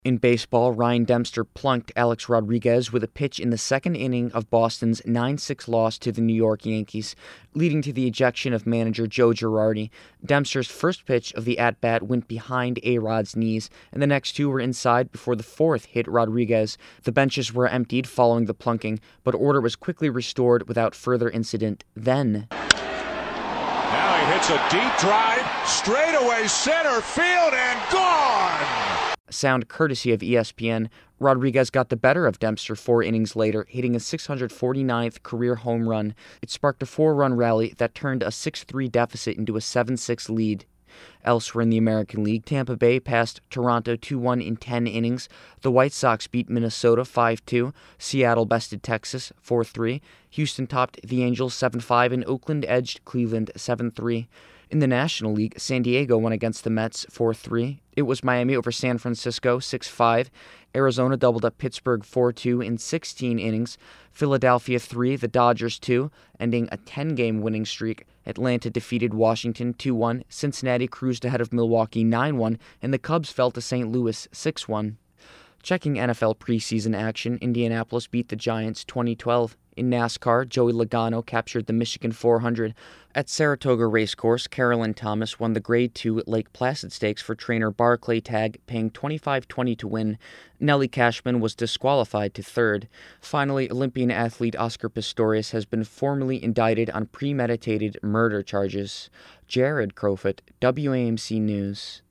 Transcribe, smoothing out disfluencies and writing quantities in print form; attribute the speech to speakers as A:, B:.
A: In baseball, Ryan Dempster plunked Alex Rodriguez with a pitch in the second inning of Boston's 9-6 loss to the New York Yankees, leading to the ejection of manager Joe Girardi. Dempster's first pitch of the at-bat went behind A-Rod's knees, and the next two were inside before the fourth hit Rodriguez. The benches were emptied following the plunking, but order was quickly restored without further incident. Then
B: now he hits a deep drive, straightaway center field, and gone!
A: Sound courtesy of ESPN. Rodriguez got the better of Dempster 4 innings later, hitting a 649th career home run. It sparked a 4-run rally that turned a 6-3 deficit into a 7-6 lead. Elsewhere in the American League, Tampa Bay passed Toronto 2-1 in 10 innings. The White Sox beat Minnesota 5-2. Seattle bested Texas 4-3. Houston topped the Angels 7-5, and Oakland edged Cleveland 7-3. In the National League, San Diego won against the Mets 4-3. It was Miami over San Francisco 6-5. Arizona doubled up Pittsburgh 4-2 in 16 innings. Philadelphia 3, the Dodgers 2, ending a 10-game winning streak. Atlanta defeated Washington 2-1. Cincinnati cruised ahead of Milwaukee 9-1, and the Cubs fell to St. Louis 6-1. Checking NFL preseason action, Indianapolis beat the Giants 2012. In NASCAR, Joey Logano captured the Michigan 400. At Saratoga Racecourse, Carolyn Thomas won the Grade 2 Lake Placid Stakes for trainer Barclay Tagg, paying $25.20 to win. Nellie Cashman was disqualified to third. Finally, Olympian athlete Oscar Pistorius has been formally indicted on premeditated murder charges. Jared Crowfoot, WAMC News.